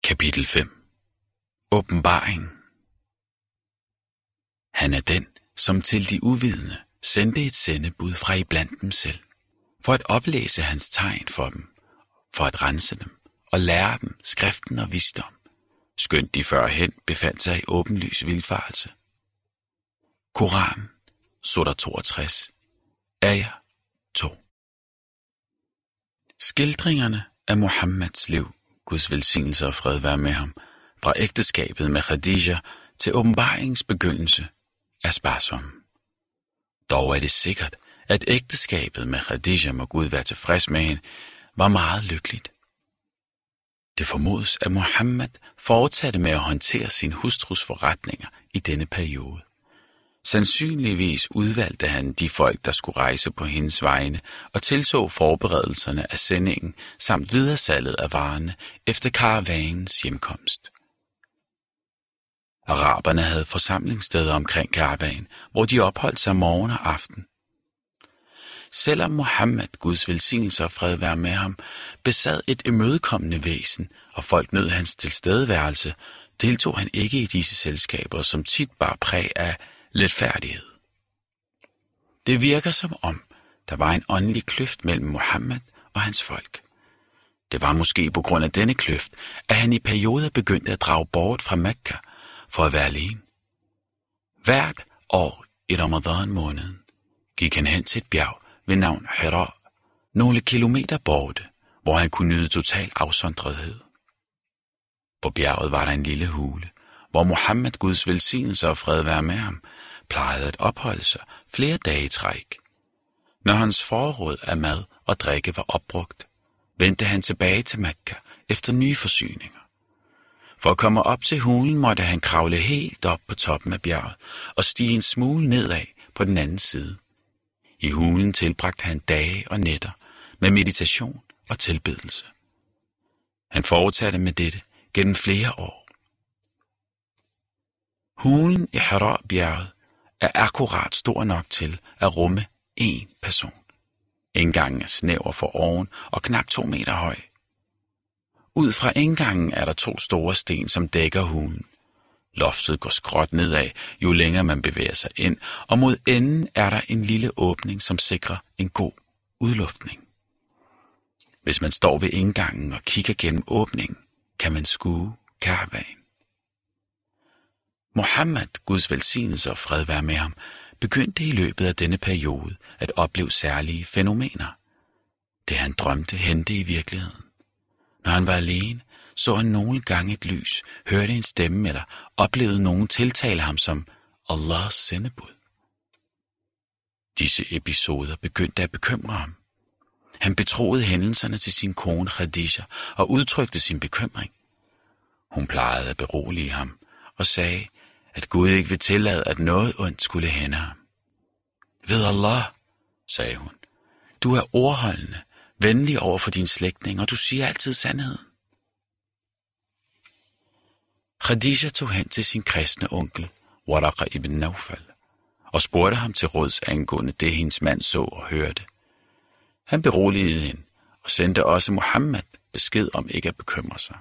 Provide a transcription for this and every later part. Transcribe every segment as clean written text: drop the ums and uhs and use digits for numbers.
Kapitel 5. Åbenbaring. Han er den, som til de uvidende sendte et sendebud fra iblandt dem selv, for at oplæse hans tegn for dem, for at rense dem og lære dem skriften og visdom, skønt de førhen befandt sig i åbenlys vildfarelse. Koran, sura 62, ayah 2. Skildringerne af Muhammeds liv, Guds velsignelse og fred være med ham, fra ægteskabet med Khadija til åbenbaringens begyndelse, er sparsomme. Dog er det sikkert, at ægteskabet med Khadija, må Gud være tilfreds med hende, var meget lykkeligt. Det formodes, at Muhammed fortsatte med at håndtere sin hustrus forretninger i denne periode. Sandsynligvis udvalgte han de folk, der skulle rejse på hendes vegne, og tilså forberedelserne af sendingen samt videresalget af varerne efter karavanens hjemkomst. Araberne havde forsamlingssteder omkring karavan, hvor de opholdt sig morgen og aften. Selvom Muhammed, Guds velsignelse og fred være med ham, besad et imødekommende væsen, og folk nød hans tilstedeværelse, deltog han ikke i disse selskaber, som tit bar præg af letfærdighed. Det virker som om, der var en åndelig kløft mellem Muhammed og hans folk. Det var måske på grund af denne kløft, at han i perioder begyndte at drage bort fra Mekka for at være alene. Hvert år i Ramadan-måneden gik han hen til et bjerg ved navn Hira, nogle kilometer borte, hvor han kunne nyde total afsondrethed. På bjerget var der en lille hule, hvor Muhammed, Guds velsignelse og fred være med ham, plejede at opholde sig flere dage i træk. Når hans forråd af mad og drikke var opbrugt, vendte han tilbage til Mekka efter nye forsyninger. For at komme op til hulen måtte han kravle helt op på toppen af bjerget og stige en smule nedad på den anden side. I hulen tilbragte han dage og nætter med meditation og tilbedelse. Han fortsatte med dette gennem flere år. Hulen i Hira-bjerget er akkurat stor nok til at rumme én person. Indgangen er snæver for oven og knap 2 meter høj. Ud fra indgangen er der 2 store sten, som dækker hulen. Loftet går skråt nedad, jo længere man bevæger sig ind, og mod enden er der en lille åbning, som sikrer en god udluftning. Hvis man står ved indgangen og kigger gennem åbningen, kan man skue karavan. Muhammed, Guds velsignelse og fred være med ham, begyndte i løbet af denne periode at opleve særlige fænomener. Det han drømte hente i virkeligheden. Når han var alene, så han nogle gange et lys, hørte en stemme eller oplevede nogen tiltale ham som Allahs sendebud. Disse episoder begyndte at bekymre ham. Han betroede hændelserne til sin kone Khadija og udtrykte sin bekymring. Hun plejede at berolige ham og sagde, at Gud ikke vil tillade, at noget ondt skulle hænde ham. Ved Allah, sagde hun, du er ordholdende, venlig over for din slægtning, og du siger altid sandheden. Khadija tog hen til sin kristne onkel, Waraqa ibn Nawfal, og spurgte ham til råds angående det, hendes mand så og hørte. Han beroligede hende og sendte også Muhammed besked om ikke at bekymre sig.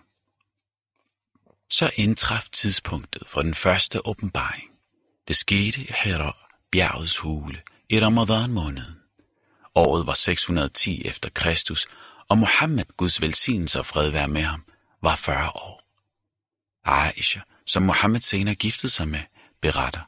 Så indtraf tidspunktet for den første åbenbaring. Det skete i Hira, bjergets hule, i Ramadan-måneden. Året var 610 efter Kristus, og Muhammed, Guds velsignelse og fred være med ham, var 40 år. Aisha, som Muhammed senere giftede sig med, beretter.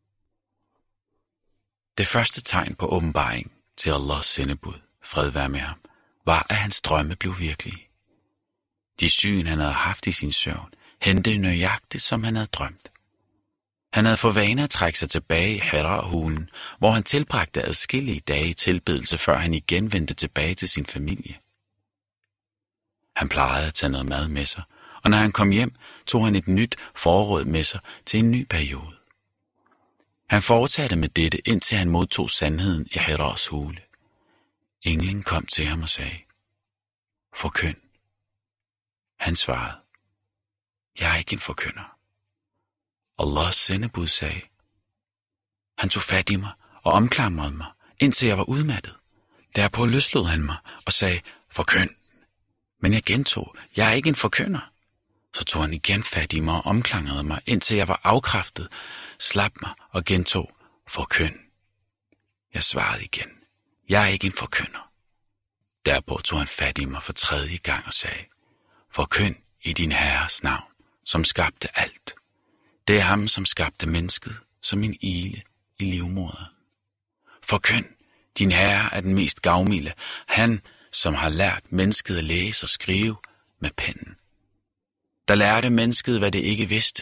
Det første tegn på åbenbaring til Allahs sendebud, fred være med ham, var, at hans drømme blev virkelige. De syn, han havde haft i sin søvn, hentede nøjagtigt, som han havde drømt. Han havde for vane at trække sig tilbage i Hira-hulen, hvor han tilbragte adskillige dage i tilbedelse, før han igen vendte tilbage til sin familie. Han plejede at tage noget mad med sig, og når han kom hjem, tog han et nyt forråd med sig til en ny periode. Han fortsatte med dette, indtil han modtog sandheden i Hiras hule. Englen kom til ham og sagde, forkynd. Han svarede, jeg er ikke en forkynder. Allahs sendebud sagde. Han tog fat i mig og omklamrede mig, indtil jeg var udmattet. Derpå løslod han mig og sagde, forkynd. Men jeg gentog, jeg er ikke en forkynder. Så tog han igen fat i mig og omklangede mig, indtil jeg var afkræftet, slap mig og gentog, forkynd. Jeg svarede igen, jeg er ikke en forkynder. Derpå tog han fat i mig for 3. gang og sagde, forkynd i din Herres navn, som skabte alt. Det er ham, som skabte mennesket som en ile i livmoderen. Forkynd, din Herre er den mest gavmilde, han, som har lært mennesket at læse og skrive med pennen. Der lærte mennesket, hvad det ikke vidste.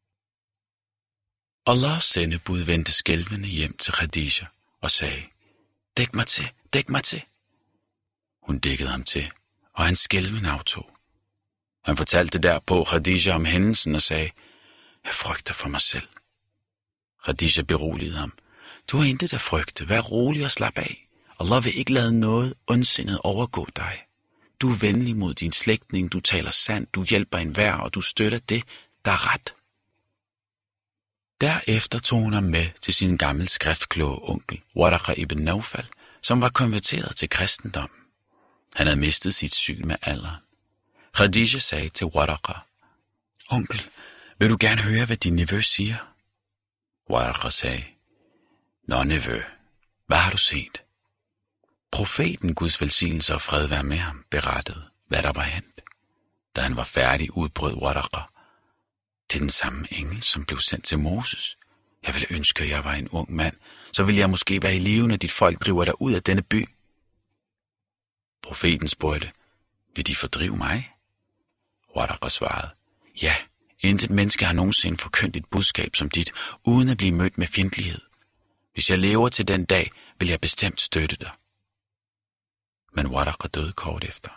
Allahs sendebud vendte skælvende hjem til Khadija og sagde, dæk mig til, dæk mig til. Hun dækkede ham til, og han skælvende aftog. Han fortalte derpå Khadija om hændelsen og sagde, jeg frygter for mig selv. Khadija beroligede ham, du har intet at frygte, vær rolig og slap af. Allah vil ikke lade noget ondsindet overgå dig. Du er venlig mod din slægtning, du taler sandt, du hjælper enhver, og du støtter det, der er ret. Derefter tog hun ham med til sin gamle skriftkloge onkel, Waraqa ibn Nawfal, som var konverteret til kristendom. Han havde mistet sit syn med alderen. Khadija sagde til Waraqa, onkel, vil du gerne høre, hvad din nevø siger? Waraqa sagde, nå nevø, hvad har du set? Profeten, Guds velsignelse og fred være med ham, berettede, hvad der var hændt. Da han var færdig, udbrød Waraqa, det er den samme engel, som blev sendt til Moses. Jeg ville ønske, at jeg var en ung mand, så ville jeg måske være i live, når dit folk driver dig ud af denne by. Profeten spurgte, vil de fordrive mig? Waraqa svarede, ja, intet menneske har nogensinde forkyndt et budskab som dit, uden at blive mødt med fjendtlighed. Hvis jeg lever til den dag, vil jeg bestemt støtte dig. Men Waraqa døde kort efter.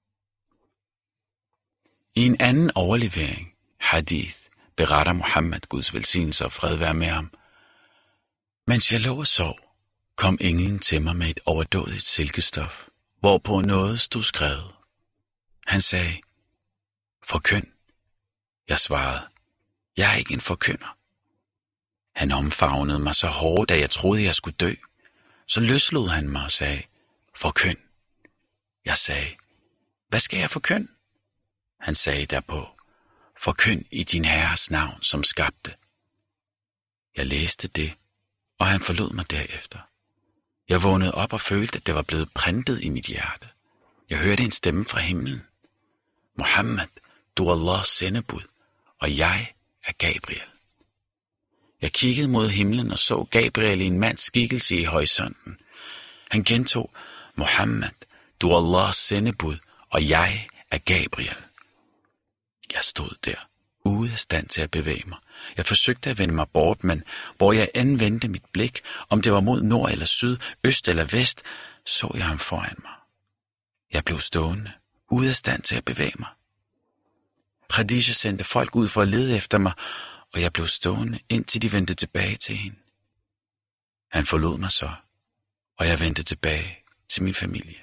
I en anden overlevering, hadith, beretter Muhammed, Guds velsignelse og fred være med ham. Mens jeg lå og sov, kom englen til mig med et overdådigt silkestof, hvorpå noget stod skrevet. Han sagde, forkynd. Jeg svarede, jeg er ikke en forkynder. Han omfavnede mig så hårdt, at jeg troede, jeg skulle dø. Så løslod han mig og sagde, forkynd. Jeg sagde, hvad skal jeg forkynde? Han sagde derpå, forkynd i din Herres navn, som skabte. Jeg læste det, og han forlod mig derefter. Jeg vågnede op og følte, at det var blevet printet i mit hjerte. Jeg hørte en stemme fra himlen. Muhammed, du er Allahs sendebud, og jeg er Gabriel. Jeg kiggede mod himlen og så Gabriel i en mands skikkelse i horisonten. Han gentog, Muhammed, du er Allahs sendebud, og jeg er Gabriel. Jeg stod der, ude af stand til at bevæge mig. Jeg forsøgte at vende mig bort, men hvor jeg end vendte mit blik, om det var mod nord eller syd, øst eller vest, så jeg ham foran mig. Jeg blev stående, ude af stand til at bevæge mig. Khadija sendte folk ud for at lede efter mig, og jeg blev stående, indtil de vendte tilbage til hende. Han forlod mig så, og jeg vendte tilbage til min familie.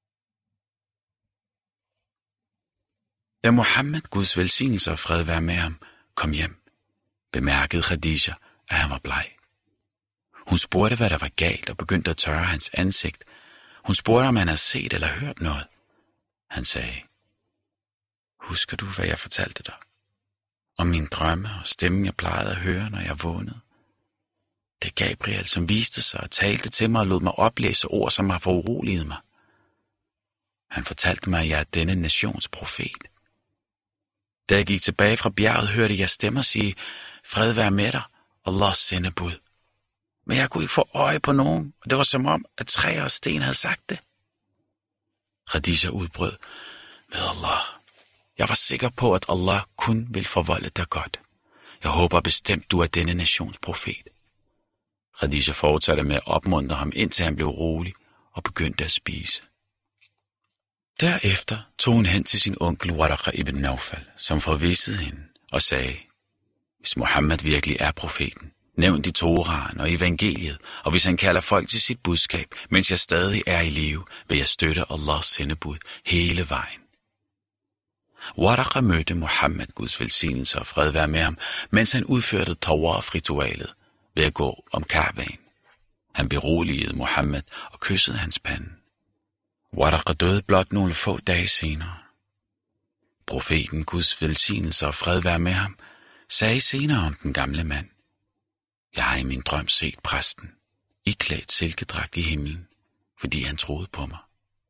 Da Muhammed, Guds velsignelse og fred være med ham, kom hjem, bemærkede Khadija, at han var bleg. Hun spurgte, hvad der var galt, og begyndte at tørre hans ansigt. Hun spurgte, om han havde set eller hørt noget. Han sagde, husker du, hvad jeg fortalte dig? Om mine drømme og stemmen, jeg plejede at høre, når jeg vågnede. Det er Gabriel, som viste sig og talte til mig og lod mig oplæse ord, som har foruroliget mig. Han fortalte mig, at jeg er denne nations profet. Da jeg gik tilbage fra bjerget, hørte jeg stemmer sige, fred være med dig, Allahs sendebud. Men jeg kunne ikke få øje på nogen, og det var som om, at træer og sten havde sagt det. Khadija udbrød, ved Allah. Jeg var sikker på, at Allah kun vil forvolde dig godt. Jeg håber bestemt, du er denne nations profet. Khadija fortsatte med at opmuntre ham, indtil han blev rolig og begyndte at spise. Derefter tog hun hen til sin onkel Waraqa ibn Nawfal, som forvissede hende og sagde, hvis Muhammed virkelig er profeten, nævn de Toraen og evangeliet, og hvis han kalder folk til sit budskab, mens jeg stadig er i live, vil jeg støtte Allahs sendebud hele vejen. Waraqa mødte Muhammed, Guds velsignelse og fred være med ham, mens han udførte tawaf-ritualet ved at gå om Ka'baen. Han beroligede Muhammed og kyssede hans pande. Waraqa døde blot nogle få dage senere. Profeten, Guds velsignelse og fred være med ham, sagde senere om den gamle mand: Jeg har i min drøm set præsten, iklædt silkedragt i himlen, fordi han troede på mig.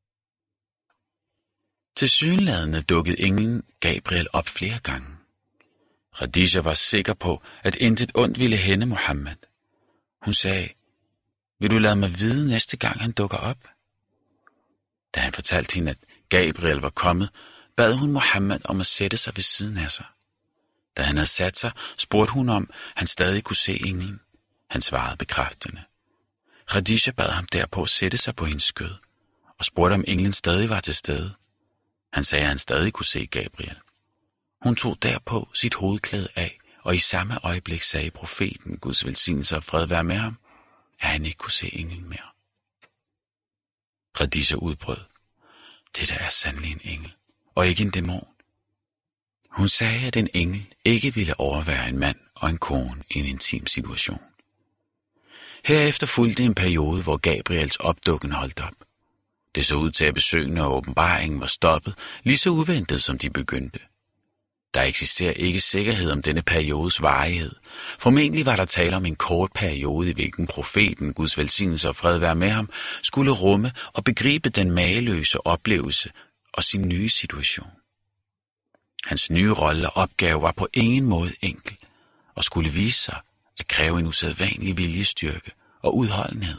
Tilsyneladende dukkede englen Gabriel op flere gange. Khadija var sikker på, at intet ondt ville hænde Muhammed. Hun sagde: Vil du lade mig vide næste gang han dukker op? Da han fortalte hende, at Gabriel var kommet, bad hun Muhammed om at sætte sig ved siden af sig. Da han havde sat sig, spurgte hun om han stadig kunne se englen. Han svarede bekræftende. Khadija bad ham derpå sætte sig på hendes skød, og spurgte om englen stadig var til stede. Han sagde, at han stadig kunne se Gabriel. Hun tog derpå sit hovedklæde af, og i samme øjeblik sagde profeten, Guds velsignelse og fred være med ham, at han ikke kunne se englen mere. Khadija udbrød: Dette er sandelig en engel, og ikke en dæmon. Hun sagde, at en engel ikke ville overvære en mand og en kone i en intim situation. Herefter fulgte en periode, hvor Gabriels opdukken holdt op. Det så ud til, at besøgene og åbenbaringen var stoppet, lige så uventet som de begyndte. Der eksisterer ikke sikkerhed om denne periodes varighed. Formentlig var der tale om en kort periode, i hvilken profeten, Guds velsignelse og fred være med ham, skulle rumme og begribe den mageløse oplevelse og sin nye situation. Hans nye rolle og opgave var på ingen måde enkel, og skulle vise sig at kræve en usædvanlig viljestyrke og udholdenhed.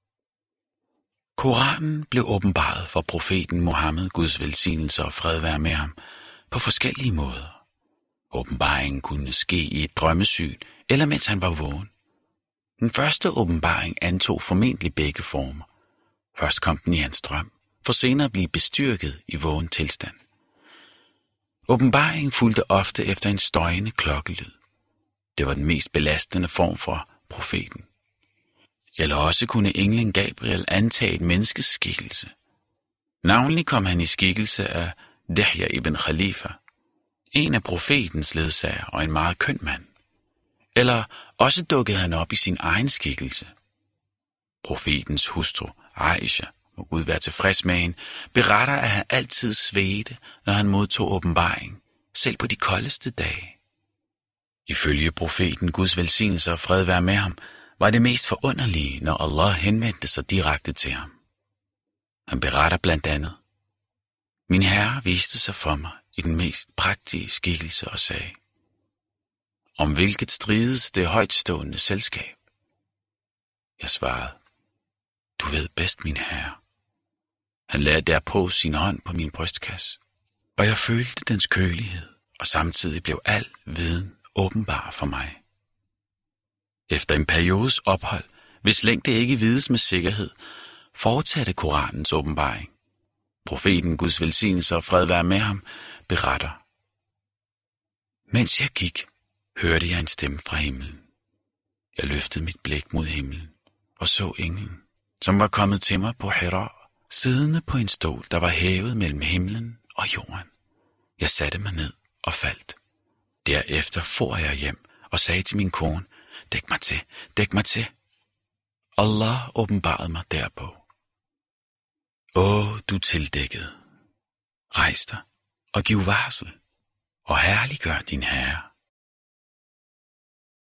Koranen blev åbenbaret for profeten Muhammed, Guds velsignelse og fred være med ham, på forskellige måder. Åbenbaringen kunne ske i et drømmesyn, eller mens han var vågen. Den første åbenbaring antog formentlig begge former. Først kom den i hans drøm, for senere at blive bestyrket i vågen tilstand. Åbenbaringen fulgte ofte efter en støjende klokkelyd. Det var den mest belastende form for profeten. Eller også kunne englen Gabriel antage et menneskes skikkelse. Navnlig kom han i skikkelse af Dihya ibn Khalifa, en af profetens ledsager og en meget køn mand. Eller også dukkede han op i sin egen skikkelse. Profetens hustru, Aisha, må Gud være tilfreds med hende, beretter, at han altid svedte, når han modtog åbenbaring, selv på de koldeste dage. Ifølge profeten, Guds velsignelse og fred være med ham, var det mest forunderlige, når Allah henvendte sig direkte til ham. Han beretter blandt andet: Min herre viste sig for mig i den mest prægtige skikkelse og sagde: Om hvilket strides det højtstående selskab? Jeg svarede: Du ved bedst, min herre. Han lagde derpå sin hånd på min brystkasse, og jeg følte dens kølighed, og samtidig blev al viden åbenbar for mig. Efter en periodes ophold, hvis længde ikke vides med sikkerhed, fortsatte Koranens åbenbaring. Profeten, Guds velsignelse og fred være med ham, beretter: Mens jeg gik, hørte jeg en stemme fra himlen. Jeg løftede mit blik mod himlen og så englen, som var kommet til mig på Hira, siddende på en stol, der var hævet mellem himlen og jorden. Jeg satte mig ned og faldt. Derefter for jeg hjem og sagde til min kone: Dæk mig til, dæk mig til. Allah åbenbarede mig derpå: Du tildækkede, rejs dig og giv varsel, og herliggør din herre.